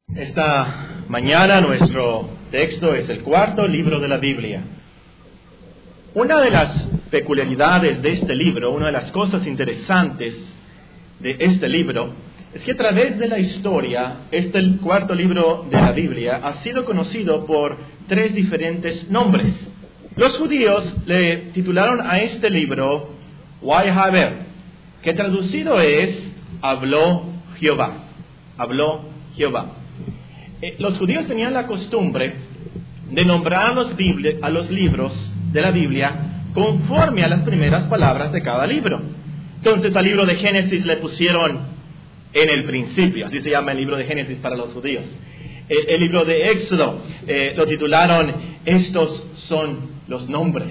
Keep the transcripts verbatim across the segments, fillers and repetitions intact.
Esta mañana nuestro texto es el cuarto libro de la Biblia. Una de las peculiaridades de este libro, una de las cosas interesantes de este libro, es que a través de la historia, este el cuarto libro de la Biblia ha sido conocido por tres diferentes nombres. Los judíos le titularon a este libro Wahaber, que traducido es Habló Jehová. Habló Jehová. Eh, los judíos tenían la costumbre de nombrar los bibli- a los libros de la Biblia conforme a las primeras palabras de cada libro. Entonces al libro de Génesis le pusieron en el principio, así se llama el libro de Génesis para los judíos. El, el libro de Éxodo eh, lo titularon Estos son los nombres.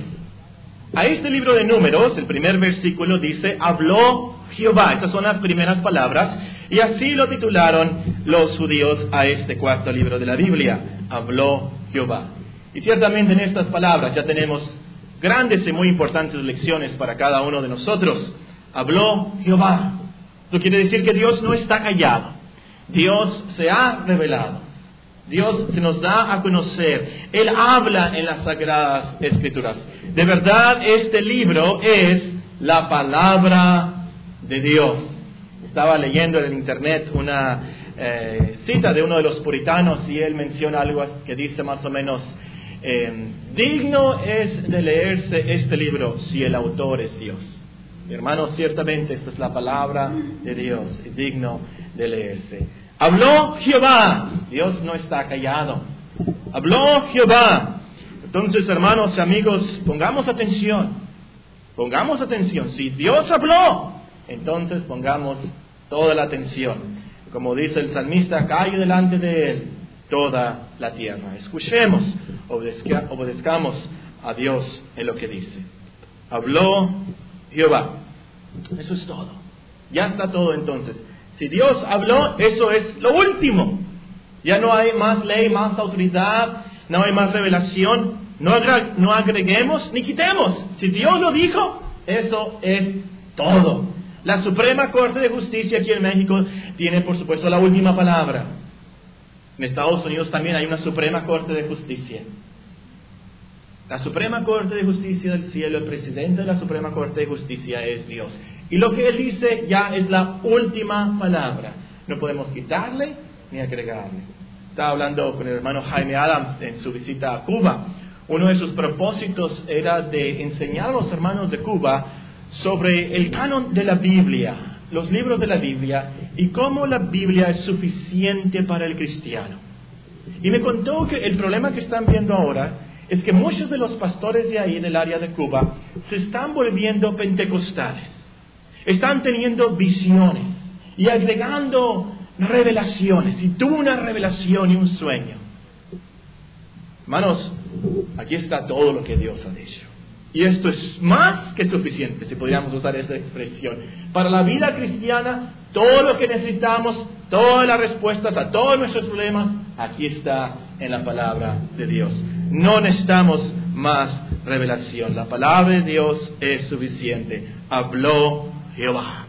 A este libro de Números, el primer versículo dice Habló Jehová. Estas son las primeras palabras y así lo titularon los judíos a este cuarto libro de la Biblia. Habló Jehová. Y ciertamente en estas palabras ya tenemos grandes y muy importantes lecciones para cada uno de nosotros. Habló Jehová. Esto quiere decir que Dios no está callado. Dios se ha revelado. Dios se nos da a conocer. Él habla en las Sagradas Escrituras. De verdad, este libro es la palabra de Dios. Estaba leyendo en el internet una eh, cita de uno de los puritanos y él menciona algo que dice más o menos, eh, digno es de leerse este libro si el autor es Dios. Mi hermano, ciertamente esta es la palabra de Dios y digno de leerse. Habló Jehová. Dios no está callado. Habló Jehová. Entonces, hermanos y amigos, pongamos atención. Pongamos atención. Si Dios habló, entonces pongamos toda la atención. Como dice el salmista, cae delante de Él toda la tierra. Escuchemos, obedezca, obedezcamos a Dios en lo que dice. Habló Jehová. Eso es todo. Ya está todo entonces. Si Dios habló, eso es lo último. Ya no hay más ley, más autoridad, no hay más revelación. No, agre- no agreguemos ni quitemos. Si Dios lo dijo, eso es todo. La Suprema Corte de Justicia aquí en México tiene, por supuesto, la última palabra. En Estados Unidos también hay una Suprema Corte de Justicia. La Suprema Corte de Justicia del cielo, el presidente de la Suprema Corte de Justicia es Dios. Y lo que Él dice ya es la última palabra. No podemos quitarle ni agregarle. Estaba hablando con el hermano Jaime Adams en su visita a Cuba. Uno de sus propósitos era de enseñar a los hermanos de Cuba sobre el canon de la Biblia, los libros de la Biblia y cómo la Biblia es suficiente para el cristiano. Y me contó que el problema que están viendo ahora es que muchos de los pastores de ahí, del área de Cuba, se están volviendo pentecostales. Están teniendo visiones y agregando revelaciones. Y tuvo una revelación y un sueño. Hermanos, aquí está todo lo que Dios ha dicho. Y esto es más que suficiente, si podríamos usar esa expresión. Para la vida cristiana, todo lo que necesitamos, todas las respuestas a todos nuestros problemas, aquí está en la palabra de Dios. No necesitamos más revelación. La palabra de Dios es suficiente. Habló Jehová.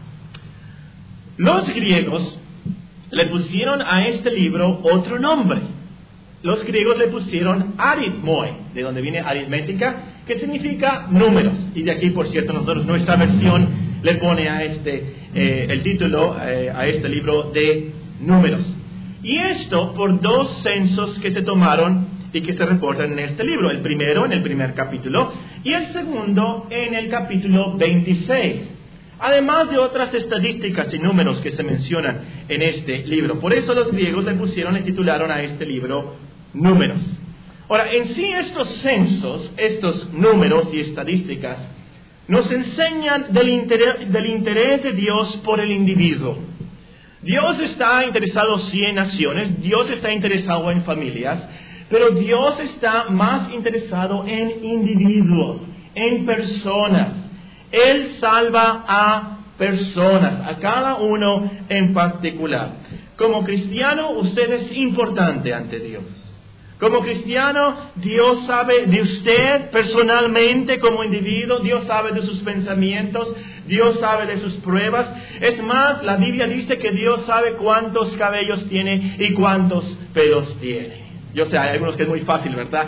Los griegos le pusieron a este libro otro nombre. Los griegos le pusieron aritmoi, de donde viene aritmética, que significa números. Y de aquí, por cierto, nosotros, nuestra versión le pone a este, eh, el título eh, a este libro de números. Y esto por dos censos que se tomaron y que se reportan en este libro. El primero en el primer capítulo y el segundo en el capítulo veintiséis. Además de otras estadísticas y números que se mencionan en este libro. Por eso los griegos le pusieron y titularon a este libro Números. Ahora, en sí estos censos, estos números y estadísticas, nos enseñan del interés, del interés de Dios por el individuo. Dios está interesado sí en naciones, Dios está interesado en familias, pero Dios está más interesado en individuos, en personas. Él salva a personas, a cada uno en particular. Como cristiano, usted es importante ante Dios. Como cristiano, Dios sabe de usted personalmente como individuo, Dios sabe de sus pensamientos, Dios sabe de sus pruebas. Es más, la Biblia dice que Dios sabe cuántos cabellos tiene y cuántos pelos tiene. Yo sé, hay algunos que es muy fácil, ¿verdad?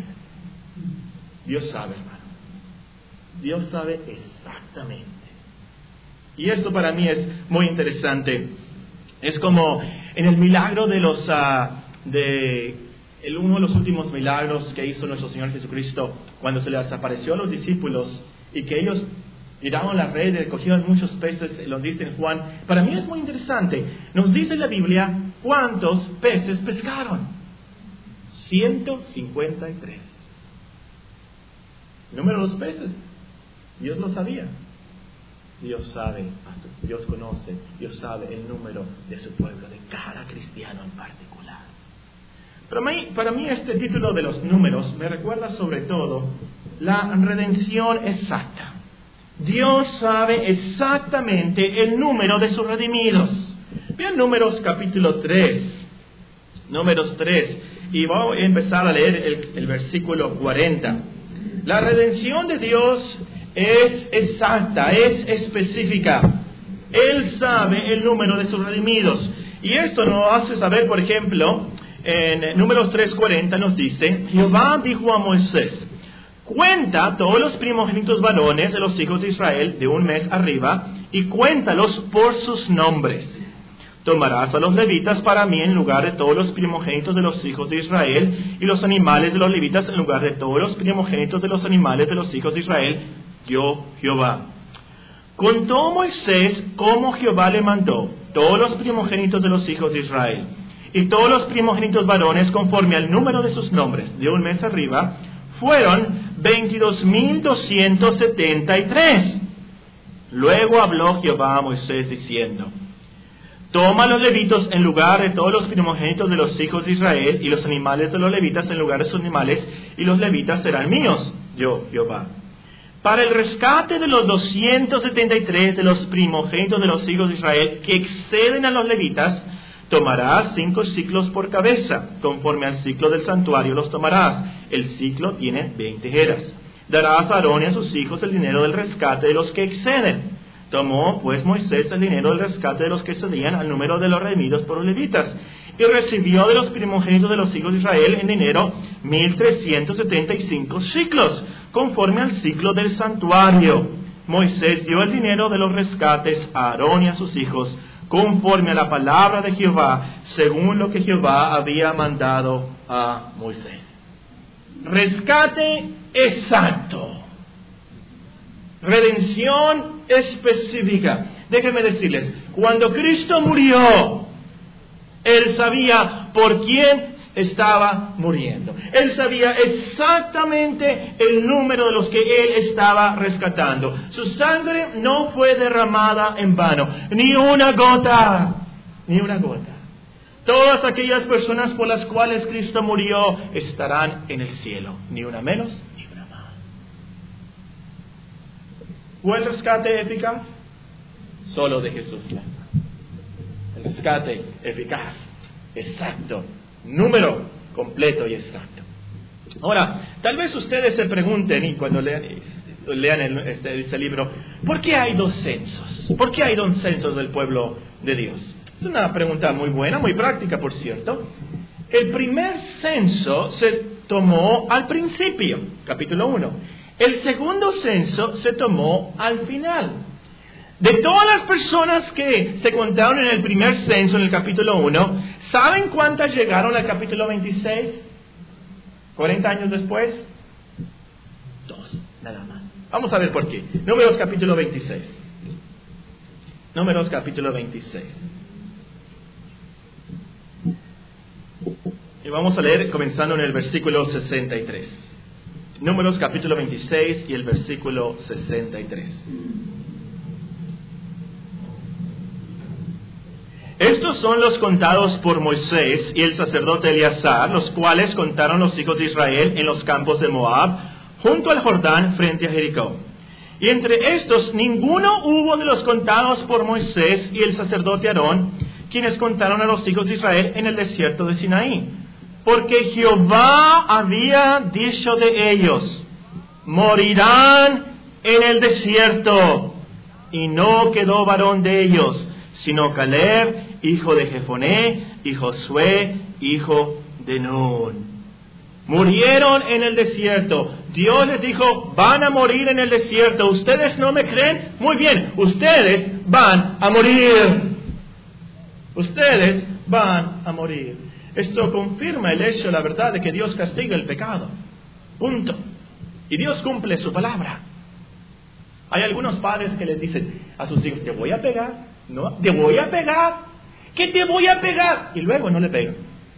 Dios sabe, hermano. Dios sabe exactamente. Y esto para mí es muy interesante. Es como en el milagro de los... Uh, de el, uno de los últimos milagros que hizo nuestro Señor Jesucristo cuando se les apareció a los discípulos y que ellos tiraron la red y cogieron muchos peces, lo dice en Juan. Para mí es muy interesante. Nos dice la Biblia cuántos peces pescaron. ciento cincuenta y tres. El número de los peces. Dios lo sabía. Dios sabe, Dios conoce, Dios sabe el número de su pueblo, de cada cristiano en particular. Pero para mí, para mí este título de los números me recuerda sobre todo la redención exacta. Dios sabe exactamente el número de sus redimidos. Vean Números capítulo tres. Números tres. Y voy a empezar a leer el, el versículo cuarenta. La redención de Dios es exacta, es específica. Él sabe el número de sus redimidos. Y esto nos hace saber, por ejemplo, en Números tres cuarenta nos dice: Jehová dijo a Moisés: cuenta todos los primogénitos varones de los hijos de Israel de un mes arriba, y cuéntalos por sus nombres. Tomarás a los levitas para mí en lugar de todos los primogénitos de los hijos de Israel, y los animales de los levitas en lugar de todos los primogénitos de los animales de los hijos de Israel, yo Jehová. Contó Moisés como Jehová le mandó todos los primogénitos de los hijos de Israel, y todos los primogénitos varones conforme al número de sus nombres, de un mes arriba, fueron veintidós mil doscientos setenta y tres. Luego habló Jehová a Moisés diciendo: toma los levitas en lugar de todos los primogénitos de los hijos de Israel, y los animales de los levitas en lugar de sus animales, y los levitas serán míos, yo Jehová. Para el rescate de los doscientos setenta y tres de los primogénitos de los hijos de Israel que exceden a los levitas, tomarás cinco ciclos por cabeza, conforme al ciclo del santuario los tomarás. El ciclo tiene veinte eras. Darás a Aarón y a sus hijos el dinero del rescate de los que exceden. Tomó pues Moisés el dinero del rescate de los que excedían al número de los redimidos por los levitas, y recibió de los primogénitos de los hijos de Israel en dinero mil trescientos setenta y cinco ciclos, conforme al ciclo del santuario. Moisés dio el dinero de los rescates a Aarón y a sus hijos, conforme a la palabra de Jehová, según lo que Jehová había mandado a Moisés. Rescate exacto. Redención específica. Déjenme decirles, cuando Cristo murió, Él sabía por quién estaba muriendo. Él sabía exactamente el número de los que Él estaba rescatando. Su sangre no fue derramada en vano, ni una gota, ni una gota. Todas aquellas personas por las cuales Cristo murió estarán en el cielo, ni una menos, ni una más. ¿Fue el rescate eficaz? Solo de Jesús. El rescate eficaz, exacto, número completo y exacto. Ahora, tal vez ustedes se pregunten, y cuando lean, lean el, este, este libro, ¿por qué hay dos censos? ¿Por qué hay dos censos del pueblo de Dios? Es una pregunta muy buena, muy práctica, por cierto. El primer censo se tomó al principio, capítulo uno. El segundo censo se tomó al final. De todas las personas que se contaron en el primer censo, en el capítulo uno, ¿saben cuántas llegaron al capítulo veintiséis? cuarenta años después. Dos, nada más. Vamos a ver por qué. Números capítulo veintiséis. Números capítulo veintiséis. Y vamos a leer comenzando en el versículo sesenta y tres. Números capítulo veintiséis y el versículo sesenta y tres. Estos son los contados por Moisés y el sacerdote Eleazar, los cuales contaron los hijos de Israel en los campos de Moab, junto al Jordán, frente a Jericó. Y entre estos ninguno hubo de los contados por Moisés y el sacerdote Aarón, quienes contaron a los hijos de Israel en el desierto de Sinaí. porque Jehová había dicho de ellos, morirán en el desierto. Y no quedó varón de ellos, sino Caleb, hijo de Jefoné, y Josué, hijo de Nun. Murieron en el desierto. Dios les dijo, van a morir en el desierto. ¿Ustedes no me creen? Muy bien, ustedes van a morir. Ustedes van a morir. Esto confirma el hecho, la verdad, de que Dios castiga el pecado. Punto. Y Dios cumple su palabra. Hay algunos padres que les dicen a sus hijos, te voy a pegar. No, te voy a pegar. ¿Qué te voy a pegar? Y luego no le pegan.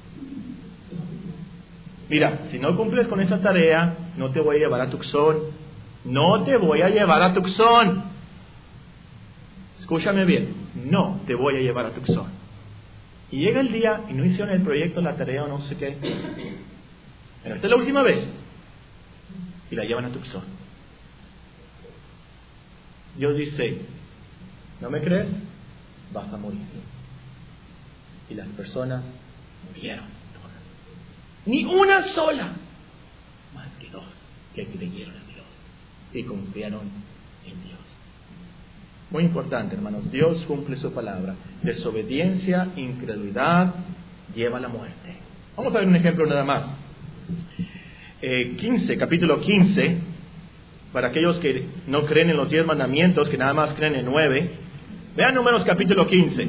Mira, si no cumples con esa tarea, no te voy a llevar a Tucson. No te voy a llevar a Tucson. Escúchame bien, no te voy a llevar a Tucson. Y llega el día y no hicieron el proyecto, la tarea o no sé qué. Pero esta es la última vez. Y la llevan a Tucson. Dios dice, ¿no me crees? Vas a morir. Y las personas murieron. Ni una sola, más que dos, que creyeron en Dios y confiaron en Dios. Muy importante, hermanos, Dios cumple su palabra. Desobediencia, incredulidad, lleva a la muerte. Vamos a ver un ejemplo nada más. Eh, quince, capítulo quince, para aquellos que no creen en los diez mandamientos, que nada más creen en nueve. Vean Números capítulo quince.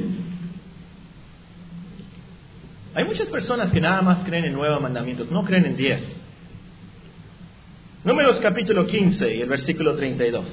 Hay muchas personas que nada más creen en nueve mandamientos, no creen en diez. Números capítulo quince y el versículo treinta y dos.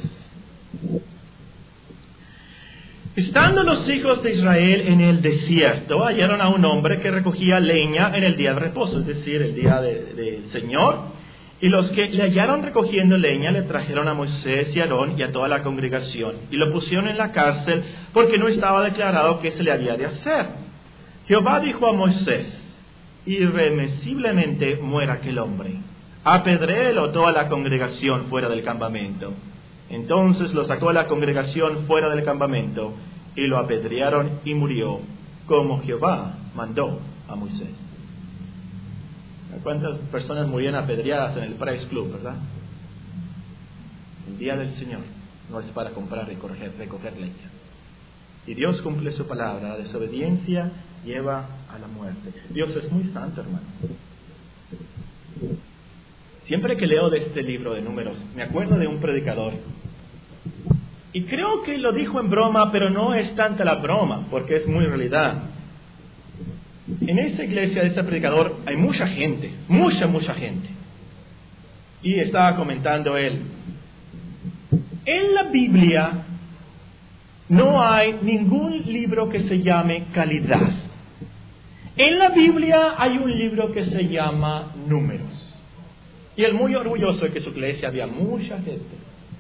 Estando los hijos de Israel en el desierto, hallaron a un hombre que recogía leña en el día de reposo, es decir, el día del de, de Señor. Y los que le hallaron recogiendo leña le trajeron a Moisés y a Aarón y a toda la congregación, y lo pusieron en la cárcel porque no estaba declarado qué se le había de hacer. Jehová dijo a Moisés, irremisiblemente muera aquel hombre, apedréelo toda la congregación fuera del campamento. Entonces lo sacó a la congregación fuera del campamento, y lo apedrearon y murió, como Jehová mandó a Moisés. ¿Cuántas personas murieron apedreadas en el Price Club, verdad? El día del Señor no es para comprar y recoger, recoger leña. Y Dios cumple su palabra. La desobediencia lleva a la muerte. Dios es muy santo, hermanos. Siempre que leo de este libro de Números, me acuerdo de un predicador. Y creo que lo dijo en broma, pero no es tanta la broma, porque es muy realidad. En esta iglesia de este predicador hay mucha gente, mucha, mucha gente. Y estaba comentando él, en la Biblia no hay ningún libro que se llame calidad. En la Biblia hay un libro que se llama Números. Y él muy orgulloso de que en su iglesia había mucha gente.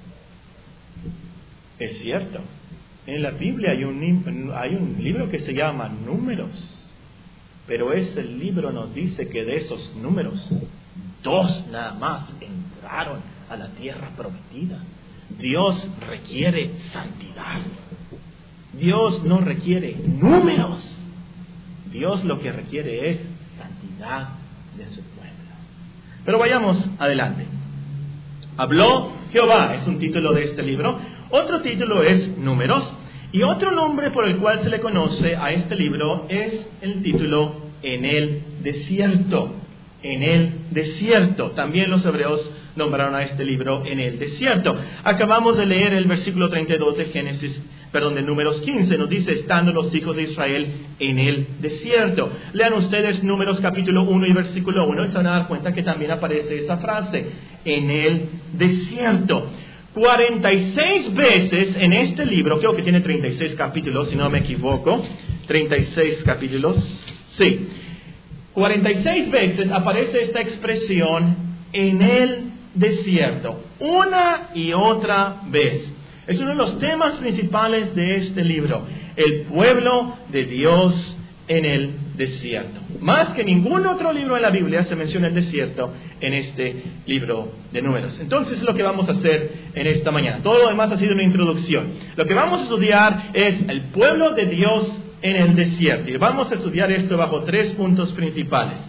Es cierto, en la Biblia hay un, hay un libro que se llama Números. Pero ese libro nos dice que de esos números, dos nada más entraron a la tierra prometida. Dios requiere santidad. Dios no requiere números. Dios lo que requiere es santidad de su pueblo. Pero vayamos adelante. Habló Jehová, es un título de este libro. Otro título es Números. Y otro nombre por el cual se le conoce a este libro es el título En el desierto. En el desierto. También los hebreos nombraron a este libro En el desierto. Acabamos de leer el versículo treinta y dos de Génesis, perdón, de Números quince. Nos dice, estando los hijos de Israel en el desierto. Lean ustedes Números capítulo uno y versículo uno y se van a dar cuenta que también aparece esta frase, en el desierto. cuarenta y seis veces en este libro, creo que tiene treinta y seis capítulos, si no me equivoco, treinta y seis capítulos, sí, cuarenta y seis veces aparece esta expresión en el desierto, una y otra vez. Es uno de los temas principales de este libro, el pueblo de Dios en el desierto. Más que ningún otro libro de la Biblia se menciona el desierto en este libro de Números. Entonces es lo que vamos a hacer en esta mañana. Todo lo demás ha sido una introducción. Lo que vamos a estudiar es el pueblo de Dios en el desierto. Y vamos a estudiar esto bajo tres puntos principales.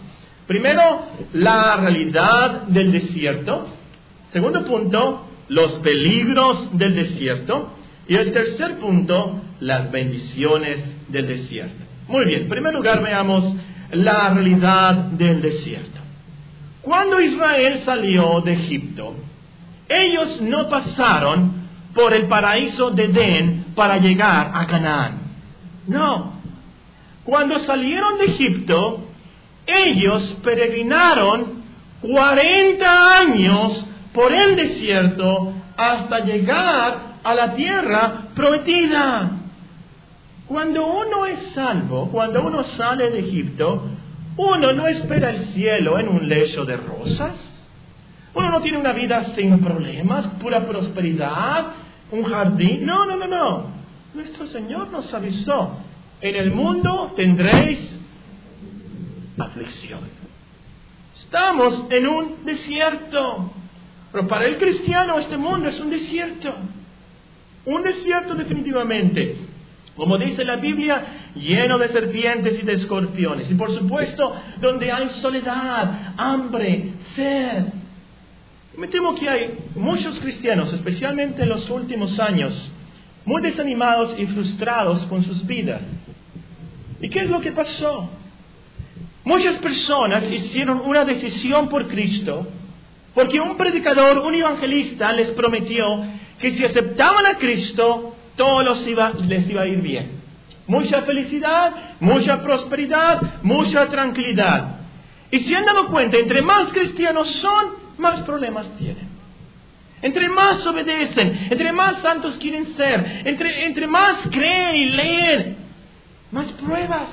Primero, la realidad del desierto. Segundo punto, los peligros del desierto. Y el tercer punto, las bendiciones del desierto. Muy bien, en primer lugar veamos la realidad del desierto. Cuando Israel salió de Egipto, ellos no pasaron por el paraíso de Edén para llegar a Canaán. No. Cuando salieron de Egipto, ellos peregrinaron cuarenta años por el desierto hasta llegar a la tierra prometida. Cuando uno es salvo, cuando uno sale de Egipto, uno no espera el cielo en un lecho de rosas. Uno no tiene una vida sin problemas, pura prosperidad, un jardín. No, no, no, no. Nuestro Señor nos avisó: en el mundo tendréis aflicción. Estamos en un desierto. Pero para el cristiano este mundo es un desierto. Un desierto definitivamente. Como dice la Biblia, lleno de serpientes y de escorpiones. Y por supuesto, donde hay soledad, hambre, sed. Me temo que hay muchos cristianos, especialmente en los últimos años, muy desanimados y frustrados con sus vidas. ¿Y qué es lo que pasó? Muchas personas hicieron una decisión por Cristo, porque un predicador, un evangelista les prometió que si aceptaban a Cristo, todo los iba, les iba a ir bien. Mucha felicidad, mucha prosperidad, mucha tranquilidad. Y se han dado cuenta, entre más cristianos son, más problemas tienen. Entre más obedecen, entre más santos quieren ser, entre, entre más creen y leen, más pruebas,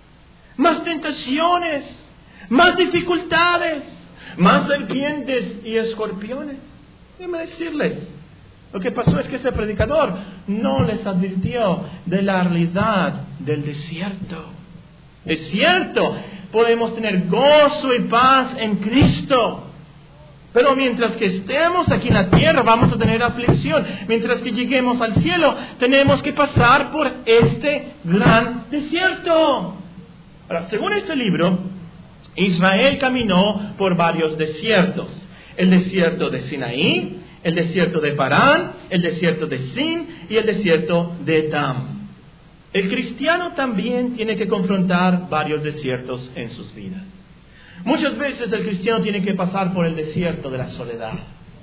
más tentaciones, más dificultades, más serpientes y escorpiones. Déjenme decirles, lo que pasó es que ese predicador no les advirtió de la realidad del desierto. Es cierto, podemos tener gozo y paz en Cristo, pero mientras que estemos aquí en la tierra vamos a tener aflicción. Mientras que lleguemos al cielo tenemos que pasar por este gran desierto. Ahora, según este libro, Israel caminó por varios desiertos. El desierto de Sinaí, el desierto de Parán, el desierto de Sin y el desierto de Etam. El cristiano también tiene que confrontar varios desiertos en sus vidas. Muchas veces el cristiano tiene que pasar por el desierto de la soledad.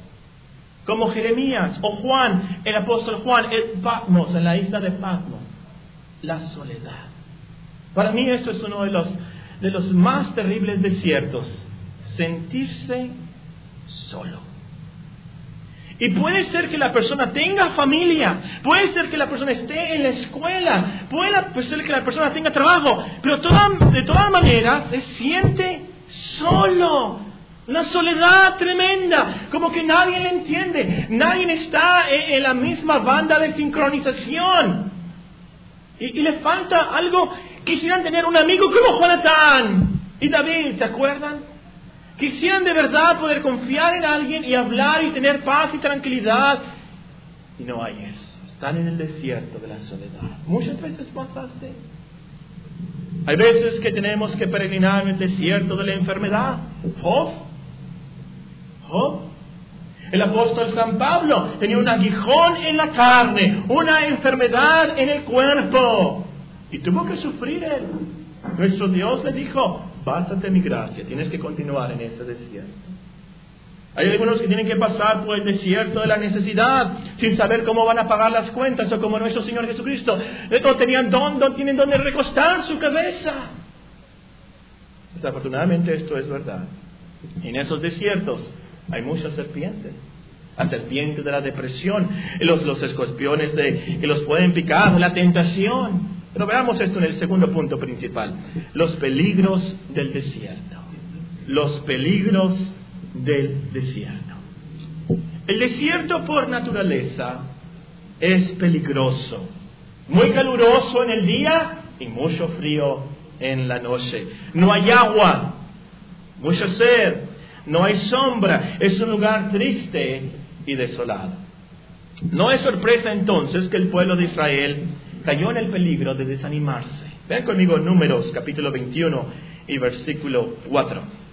Como Jeremías o Juan, el apóstol Juan, en Patmos, en la isla de Patmos. La soledad. Para mí eso es uno de los, de los más terribles desiertos. Sentirse solo. Y puede ser que la persona tenga familia, puede ser que la persona esté en la escuela, puede ser que la persona tenga trabajo, pero toda, de todas maneras se siente solo. Una soledad tremenda, como que nadie le entiende, nadie está en, en la misma banda de sincronización. Y, y le falta algo. Quisieran tener un amigo como Jonatán y David, ¿se acuerdan? Quisieran de verdad poder confiar en alguien y hablar y tener paz y tranquilidad. Y no hay eso. Están en el desierto de la soledad. Muchas veces pasa así. Hay veces que tenemos que peregrinar en el desierto de la enfermedad. Job. Job. El apóstol San Pablo tenía un aguijón en la carne, una enfermedad en el cuerpo. Y tuvo que sufrir él. Nuestro Dios le dijo: bástate mi gracia, tienes que continuar en este desierto. Hay algunos que tienen que pasar por el desierto de la necesidad, sin saber cómo van a pagar las cuentas, o como nuestro Señor Jesucristo, no tenían dónde, no tienen dónde recostar su cabeza. Desafortunadamente esto es verdad. En esos desiertos hay muchas serpientes. La serpiente de la depresión, los, los escorpiones de, que los pueden picar, la tentación. Pero veamos esto en el segundo punto principal. Los peligros del desierto. Los peligros del desierto. El desierto por naturaleza es peligroso. Muy caluroso en el día y mucho frío en la noche. No hay agua, mucha sed, no hay sombra. Es un lugar triste y desolado. No es sorpresa entonces que el pueblo de Israel cayó en el peligro de desanimarse. Vean conmigo Números capítulo veintiuno y versículo cuatro.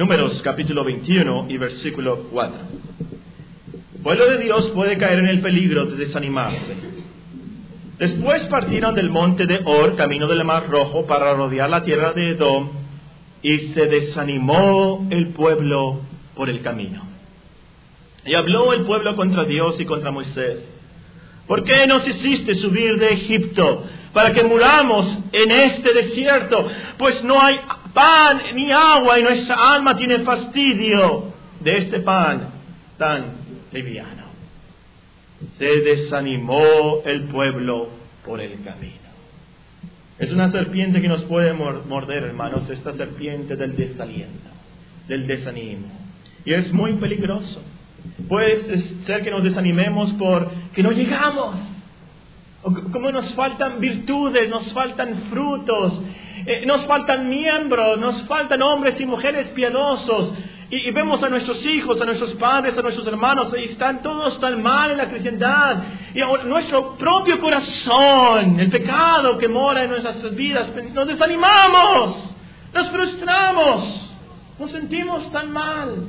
Números capítulo veintiuno y versículo cuatro. El pueblo de Dios puede caer en el peligro de desanimarse. Después partieron del monte de Or, camino del Mar Rojo, para rodear la tierra de Edom, y se desanimó el pueblo por el camino. Y habló el pueblo contra Dios y contra Moisés: ¿por qué nos hiciste subir de Egipto para que muramos en este desierto? Pues no hay pan ni agua y nuestra alma tiene fastidio de este pan tan liviano. Se desanimó el pueblo por el camino. Es una serpiente que nos puede morder, hermanos, esta serpiente del desaliento, del desánimo. Y es muy peligroso. Puede ser que nos desanimemos porque no llegamos. O como nos faltan virtudes, nos faltan frutos, eh, nos faltan miembros, nos faltan hombres y mujeres piadosos. Y, y vemos a nuestros hijos, a nuestros padres, a nuestros hermanos, y están todos tan mal en la cristiandad. Y ahora nuestro propio corazón, el pecado que mora en nuestras vidas, nos desanimamos, nos frustramos, nos sentimos tan mal.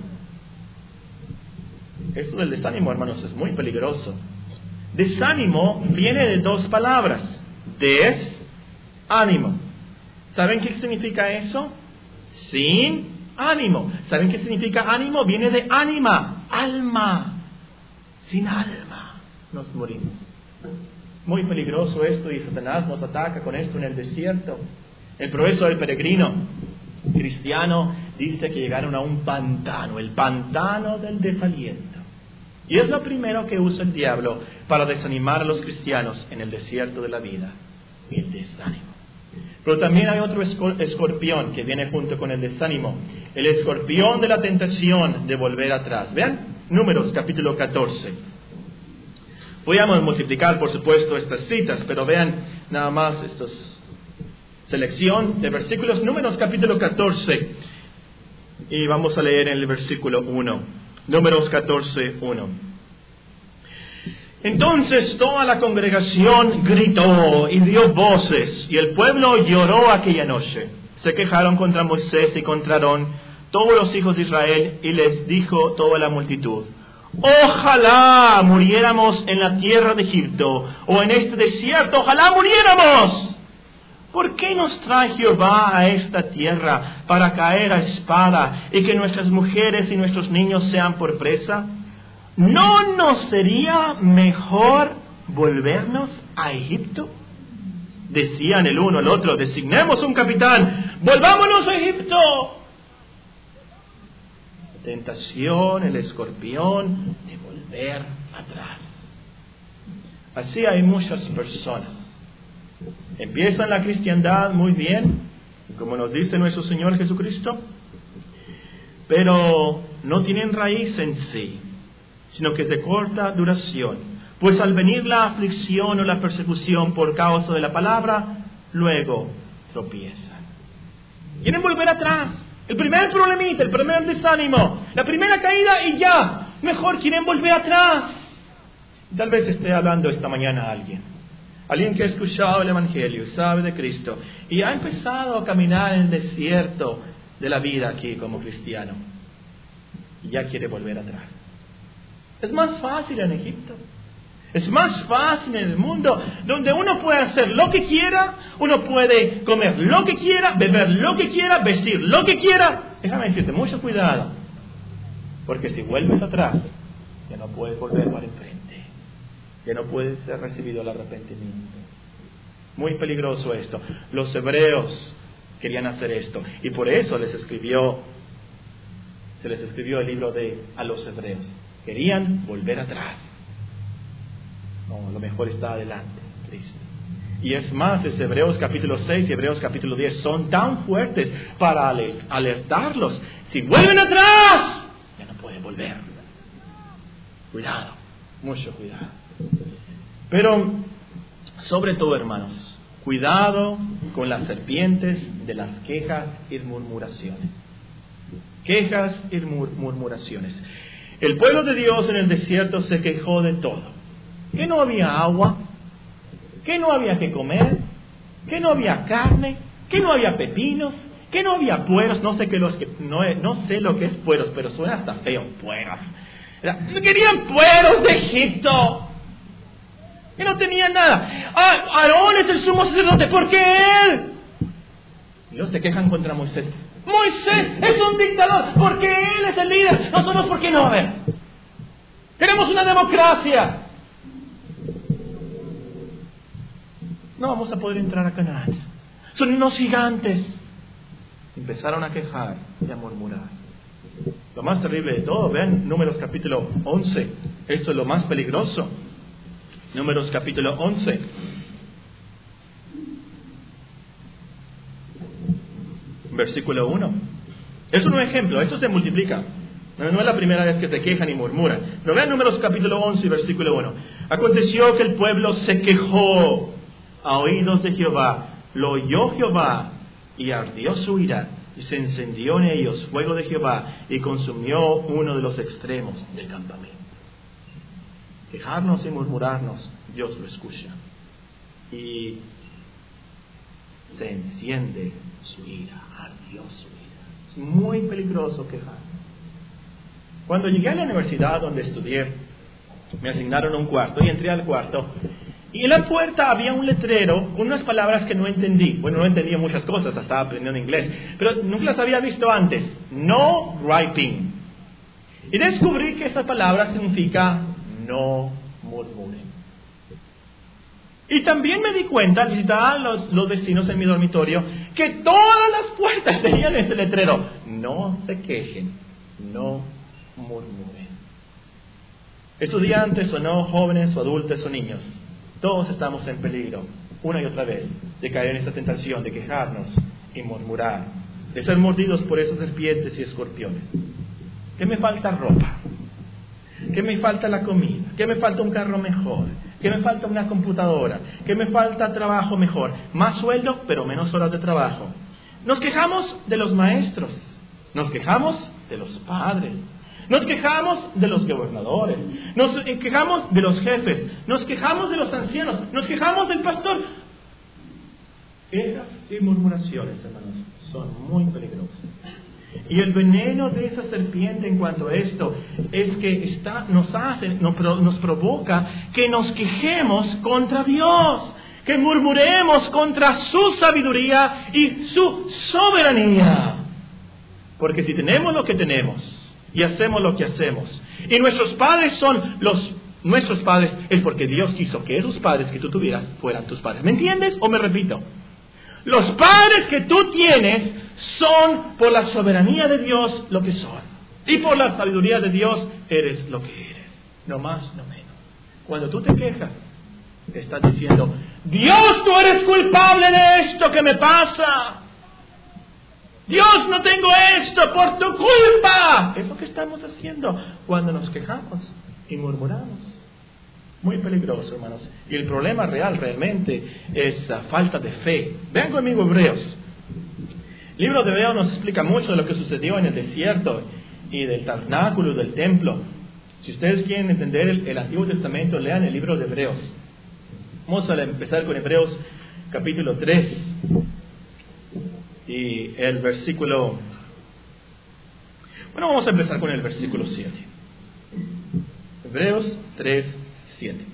Esto del desánimo, hermanos, es muy peligroso. Desánimo viene de dos palabras: desánimo. ¿Saben qué significa eso? Sin ánimo. ¿Saben qué significa ánimo? Viene de ánima, alma. Sin alma nos morimos. Muy peligroso esto, y Satanás nos ataca con esto en el desierto. El progreso del peregrino cristiano dice que llegaron a un pantano, el pantano del desaliento. Y es lo primero que usa el diablo para desanimar a los cristianos en el desierto de la vida: el desánimo. Pero también hay otro escorpión que viene junto con el desánimo: el escorpión de la tentación de volver atrás. Vean Números capítulo catorce. Voy a multiplicar, por supuesto, estas citas, pero vean nada más esta selección de versículos. Números capítulo catorce, y vamos a leer en el versículo uno. Números catorce, uno. Entonces toda la congregación gritó y dio voces, y el pueblo lloró aquella noche. Se quejaron contra Moisés y contra Aarón todos los hijos de Israel, y les dijo toda la multitud: ojalá muriéramos en la tierra de Egipto, o en este desierto, ojalá muriéramos. ¿Por qué nos trae Jehová a esta tierra para caer a espada y que nuestras mujeres y nuestros niños sean por presa? ¿No nos sería mejor volvernos a Egipto? Decían el uno al otro: designemos un capitán, volvámonos a Egipto. La tentación, el escorpión de volver atrás. Así hay muchas personas. Empiezan la cristiandad muy bien, como nos dice nuestro Señor Jesucristo, pero no tienen raíz en sí, sino que es de corta duración. Pues al venir la aflicción o la persecución por causa de la palabra, luego tropiezan. Quieren volver atrás. El primer problemita, el primer desánimo, la primera caída y ya. Mejor quieren volver atrás. Tal vez esté hablando esta mañana a alguien. Alguien que ha escuchado el Evangelio, sabe de Cristo y ha empezado a caminar en el desierto de la vida aquí como cristiano. Y ya quiere volver atrás. Es más fácil en Egipto. Es más fácil en el mundo donde uno puede hacer lo que quiera, uno puede comer lo que quiera, beber lo que quiera, vestir lo que quiera. Déjame decirte, mucho cuidado. Porque si vuelves atrás, ya no puedes volver para enfrente. Ya no puede ser recibido el arrepentimiento. Muy peligroso esto. Los hebreos querían hacer esto, y por eso les escribió, se les escribió el libro de a los hebreos. Querían volver atrás. No, lo mejor está adelante, Cristo. Y es más, es Hebreos capítulo seis y Hebreos capítulo diez son tan fuertes para alertarlos. Si vuelven atrás, ya no pueden volver. Cuidado, mucho cuidado. Pero, sobre todo, hermanos, cuidado con las serpientes de las quejas y murmuraciones. Quejas y murmuraciones. El pueblo de Dios en el desierto se quejó de todo. Que no había agua, que no había que comer, que no había carne, que no había pepinos, ¿Qué no había pueros? No sé, qué los que, no, no sé lo que es pueros, pero suena hasta feo, pueros. Querían pueros de Egipto. Que no tenían nada. Ah, Aarón es el sumo sacerdote, ¿por qué él? Y luego se quejan contra Moisés. Moisés es un dictador, porque él es el líder. Nosotros, ¿por qué no? A ver, queremos una democracia. No vamos a poder entrar a Canaán. Son unos gigantes. Empezaron a quejar y a murmurar. Lo más terrible de todo, vean Números capítulo once. Esto es lo más peligroso. Números capítulo once. Versículo uno. Es un ejemplo, esto se multiplica. No, no es la primera vez que se quejan y murmuran. Pero vean Números capítulo once, versículo uno. Aconteció que el pueblo se quejó a oídos de Jehová. Lo oyó Jehová y ardió su ira. Y se encendió en ellos fuego de Jehová y consumió uno de los extremos del campamento. Quejarnos y murmurarnos, Dios lo escucha. Y se enciende su ira, ardió su ira. Es muy peligroso quejar. Cuando llegué a la universidad donde estudié, me asignaron un cuarto y entré al cuarto. Y en la puerta había un letrero con unas palabras que no entendí. Bueno, no entendía muchas cosas, estaba aprendiendo inglés, pero nunca las había visto antes. No griping. Y descubrí que esa palabra significa no murmuren. Y también me di cuenta, al visitar a los, los vecinos en mi dormitorio, que todas las puertas tenían ese letrero. No se quejen, no murmuren. Estudiantes o no, jóvenes o adultos o niños, todos estamos en peligro, una y otra vez, de caer en esta tentación de quejarnos y murmurar, de ser mordidos por esas serpientes y escorpiones. ¿Qué me falta? Ropa. ¿Qué me falta? La comida. ¿Qué me falta? Un carro mejor. ¿Qué me falta? Una computadora. ¿Qué me falta? Trabajo mejor. Más sueldo, pero menos horas de trabajo. Nos quejamos de los maestros. Nos quejamos de los padres. Nos quejamos de los gobernadores. Nos quejamos de los jefes. Nos quejamos de los ancianos. Nos quejamos del pastor. Quejas y murmuraciones, hermanos, son muy peligrosas. Y el veneno de esa serpiente en cuanto a esto es que está, nos hace, nos, nos provoca que nos quejemos contra Dios, que murmuremos contra su sabiduría y su soberanía. Porque si tenemos lo que tenemos y hacemos lo que hacemos, y nuestros padres son los nuestros padres, es porque Dios quiso que esos padres que tú tuvieras fueran tus padres. ¿Me entiendes o me repito? Los padres que tú tienes son por la soberanía de Dios lo que son. Y por la sabiduría de Dios eres lo que eres. No más, no menos. Cuando tú te quejas, te estás diciendo, Dios, tú eres culpable de esto que me pasa. Dios, no tengo esto por tu culpa. Es lo que estamos haciendo cuando nos quejamos y murmuramos. Muy peligroso, hermanos. Y el problema real realmente es la falta de fe. Vean conmigo Hebreos. El libro de Hebreos nos explica mucho de lo que sucedió en el desierto y del tabernáculo y del templo. Si ustedes quieren entender el, el Antiguo Testamento, lean el libro de Hebreos. Vamos a empezar con Hebreos capítulo tres y el versículo... Bueno, vamos a empezar con el versículo siete. Hebreos tres, siete.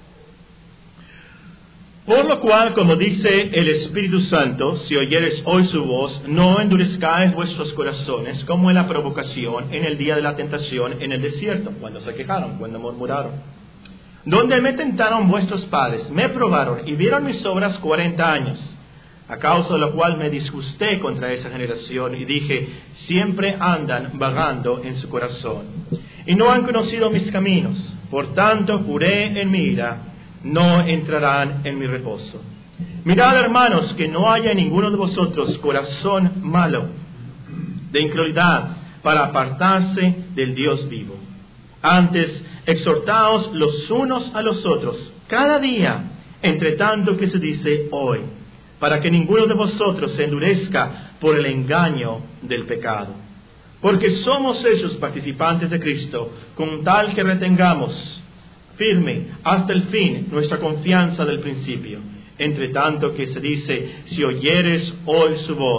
Por lo cual, como dice el Espíritu Santo, si oyeres hoy su voz, no endurezcáis vuestros corazones como en la provocación, en el día de la tentación, en el desierto, cuando se quejaron, cuando murmuraron. Donde me tentaron vuestros padres, me probaron y vieron mis obras cuarenta años, a causa de lo cual me disgusté contra esa generación y dije, siempre andan vagando en su corazón, y no han conocido mis caminos. Por tanto, juré en mi ira, no entrarán en mi reposo. Mirad, hermanos, que no haya en ninguno de vosotros corazón malo, de incredulidad, para apartarse del Dios vivo. Antes, exhortaos los unos a los otros, cada día, entre tanto que se dice hoy, para que ninguno de vosotros se endurezca por el engaño del pecado. Porque somos hechos participantes de Cristo, con tal que retengamos firme hasta el fin nuestra confianza del principio. Entre tanto que se dice, si oyeres hoy su voz,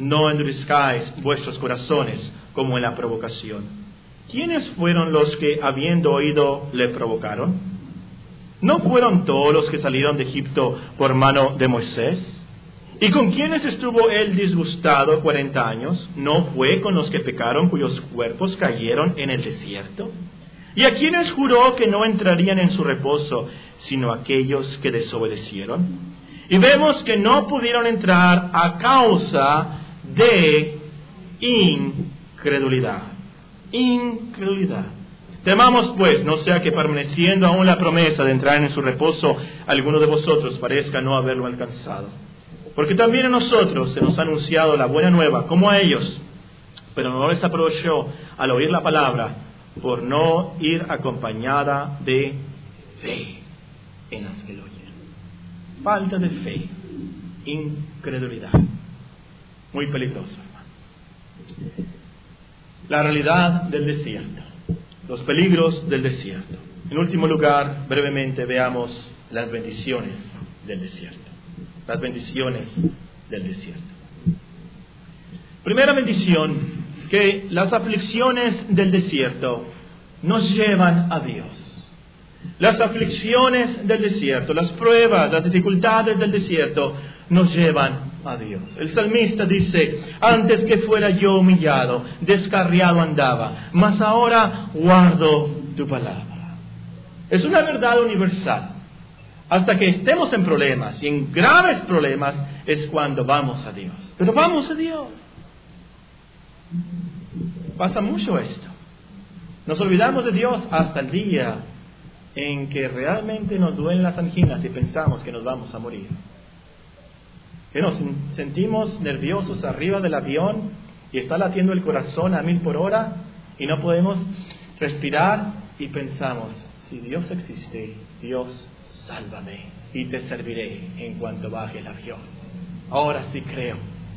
no endurezcáis vuestros corazones como en la provocación. ¿Quiénes fueron los que, habiendo oído, le provocaron? ¿No fueron todos los que salieron de Egipto por mano de Moisés? ¿Y con quiénes estuvo él disgustado cuarenta años? ¿No fue con los que pecaron, cuyos cuerpos cayeron en el desierto? ¿Y a quiénes juró que no entrarían en su reposo, sino aquellos que desobedecieron? Y vemos que no pudieron entrar a causa de incredulidad. Incredulidad. Temamos pues, no sea que permaneciendo aún la promesa de entrar en su reposo, alguno de vosotros parezca no haberlo alcanzado. Porque también a nosotros se nos ha anunciado la buena nueva, como a ellos, pero no les aprovechó al oír la palabra, por no ir acompañada de fe en las que lo oyeron. Falta de fe, incredulidad. Muy peligroso, hermanos. La realidad del desierto, los peligros del desierto. En último lugar, brevemente veamos las bendiciones del desierto. Las bendiciones del desierto. Primera bendición es que las aflicciones del desierto nos llevan a Dios. Las aflicciones del desierto, las pruebas, las dificultades del desierto nos llevan a Dios. El salmista dice: antes que fuera yo humillado, descarriado andaba, mas ahora guardo tu palabra. Es una verdad universal. Hasta que estemos en problemas, y en graves problemas, es cuando vamos a Dios. Pero vamos a Dios. Pasa mucho esto. Nos olvidamos de Dios hasta el día en que realmente nos duelen las anginas y pensamos que nos vamos a morir. Que nos sentimos nerviosos arriba del avión y está latiendo el corazón a mil por hora y no podemos respirar y pensamos: si Dios existe, Dios, sálvame y te serviré en cuanto baje el avión. Ahora sí creo.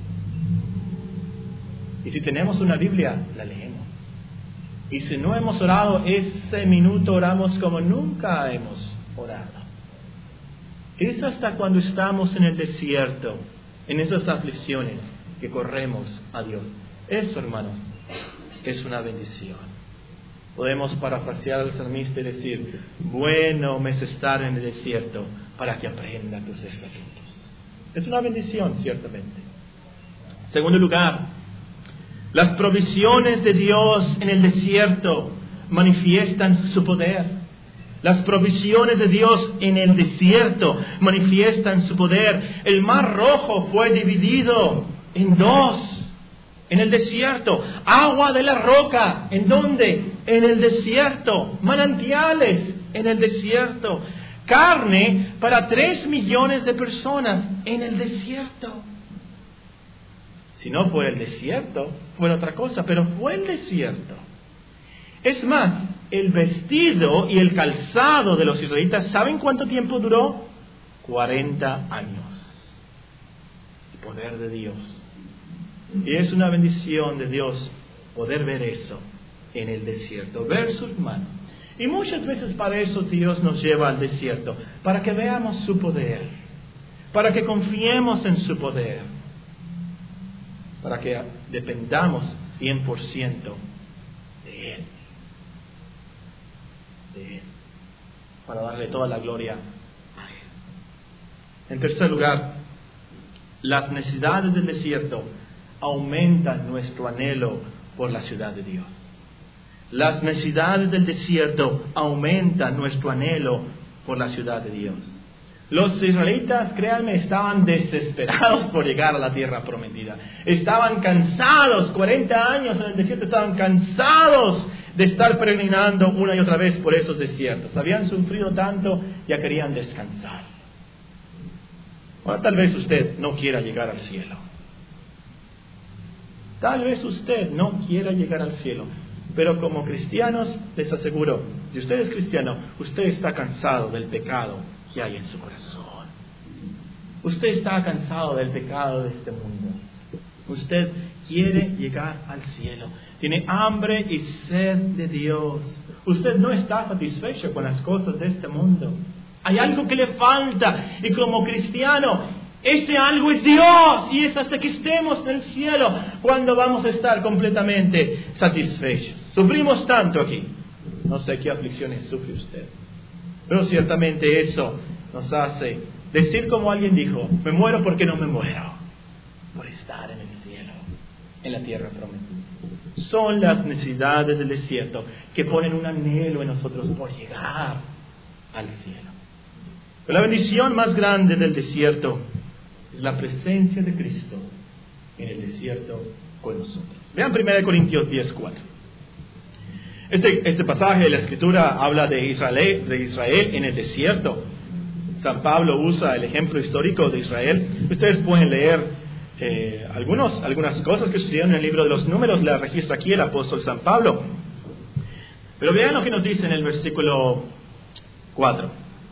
Y si tenemos una Biblia, la leemos. Y si no hemos orado, ese minuto oramos como nunca hemos orado. Es hasta cuando estamos en el desierto, en esas aflicciones, que corremos a Dios. Eso, hermanos, es una bendición. Podemos parafrasear al salmista y decir: bueno me es estar en el desierto para que aprenda tus estatutos. Es una bendición, ciertamente. Segundo lugar, las provisiones de Dios en el desierto manifiestan su poder. Las provisiones de Dios en el desierto manifiestan su poder. El mar Rojo fue dividido en dos. En el desierto, agua de la roca. ¿En dónde? En el desierto. Manantiales en el desierto. Carne para tres millones de personas en el desierto. Si no fuera el desierto, fuera otra cosa, pero fue el desierto. Es más, el vestido y el calzado de los israelitas, ¿saben cuánto tiempo duró? cuarenta años. El poder de Dios. Y es una bendición de Dios poder ver eso en el desierto, ver sus manos. Y muchas veces para eso Dios nos lleva al desierto, para que veamos su poder, para que confiemos en su poder, para que dependamos cien por ciento de Él, de Él, para darle toda la gloria a Él. En tercer lugar, las necesidades del desierto aumentan nuestro anhelo por la ciudad de Dios. Las necesidades del desierto aumentan nuestro anhelo por la ciudad de Dios. Los israelitas, créanme, estaban desesperados por llegar a la tierra prometida. Estaban cansados, cuarenta años en el desierto, estaban cansados de estar peregrinando una y otra vez por esos desiertos. Habían sufrido tanto, ya querían descansar. Ahora, tal vez usted no quiera llegar al cielo. Tal vez usted no quiera llegar al cielo. Pero como cristianos, les aseguro, si usted es cristiano, usted está cansado del pecado que hay en su corazón. Usted está cansado del pecado de este mundo. Usted quiere llegar al cielo. Tiene hambre y sed de Dios. Usted no está satisfecho con las cosas de este mundo. Hay algo que le falta. Y como cristiano, Ese algo es Dios, y es hasta que estemos en el cielo cuando vamos a estar completamente satisfechos. Sufrimos tanto aquí. No sé qué aflicciones sufre usted, pero ciertamente eso nos hace decir como alguien dijo: me muero porque no me muero, por estar en el cielo, en la tierra prometida. Son las necesidades del desierto que ponen un anhelo en nosotros por llegar al cielo. Pero la bendición más grande del desierto es la presencia de Cristo en el desierto con nosotros. Vean primera Corintios diez cuatro. Este, este pasaje de la Escritura habla de Israel, de Israel en el desierto. San Pablo usa el ejemplo histórico de Israel. Ustedes pueden leer eh, algunos, algunas cosas que sucedieron en el libro de los Números. La registra aquí el apóstol San Pablo. Pero vean lo que nos dice en el versículo cuatro.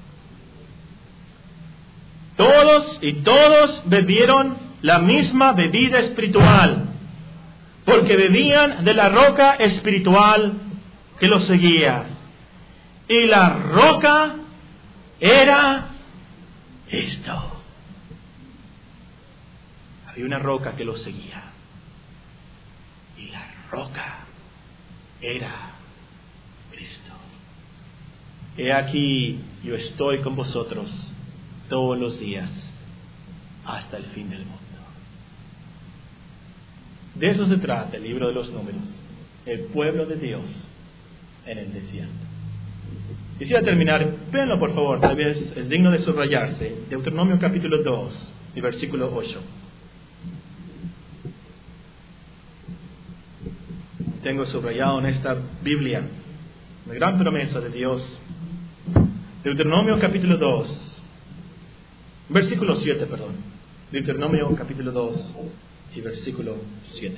Todos y todos bebieron la misma bebida espiritual, porque bebían de la roca espiritual que los seguía. Y la roca era esto. Había una roca que los seguía. Y la roca era Cristo. He aquí, yo estoy con vosotros todos los días hasta el fin del mundo. De eso se trata el libro de los Números, el pueblo de Dios en el desierto. Quisiera terminar, véanlo por favor, tal vez es digno de subrayarse, Deuteronomio capítulo dos y versículo ocho. Tengo subrayado en esta Biblia una gran promesa de Dios. Deuteronomio capítulo dos, versículo siete, perdón. Deuteronomio capítulo dos y versículo siete.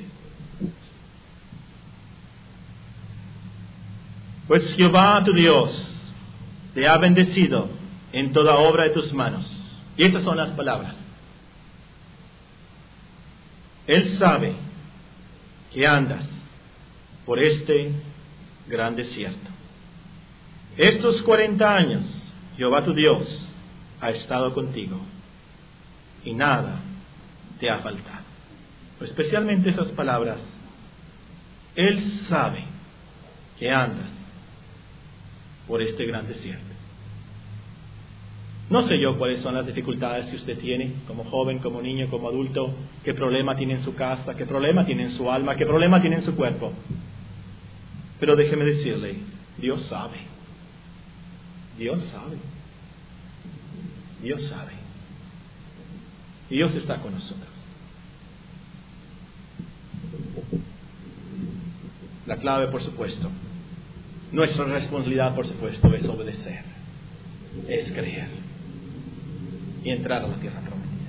Pues Jehová tu Dios te ha bendecido en toda obra de tus manos. Y estas son las palabras. Él sabe que andas por este gran desierto. Estos cuarenta años Jehová tu Dios ha estado contigo y nada te ha faltado. Pero especialmente esas palabras: Él sabe que andas por este gran desierto. No sé yo cuáles son las dificultades que usted tiene, como joven, como niño, como adulto, qué problema tiene en su casa, qué problema tiene en su alma, qué problema tiene en su cuerpo. Pero déjeme decirle, Dios sabe. Dios sabe. Dios sabe. Dios está con nosotros. La clave, por supuesto, nuestra responsabilidad, por supuesto, es obedecer, es creer y entrar a la tierra prometida.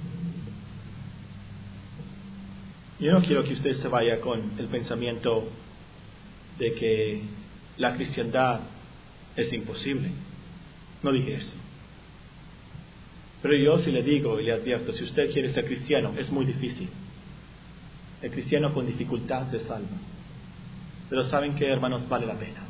Yo no quiero que usted se vaya con el pensamiento de que la cristiandad es imposible. No dije eso. Pero yo sí le digo y le advierto, si usted quiere ser cristiano, es muy difícil. El cristiano con dificultad se salva. Pero ¿saben qué, hermanos? Vale la pena.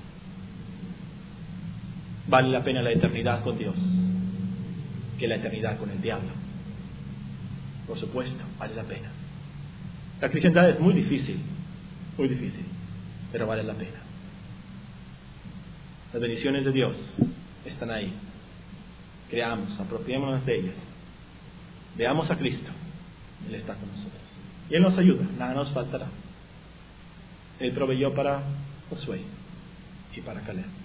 Vale la pena la eternidad con Dios que la eternidad con el diablo. Por supuesto, vale la pena. La cristiandad es muy difícil, muy difícil, pero vale la pena. Las bendiciones de Dios están ahí. Creamos, apropiémonos de ellas. Veamos a Cristo. Él está con nosotros. Y Él nos ayuda, nada nos faltará. Él proveyó para Josué y para Caleb.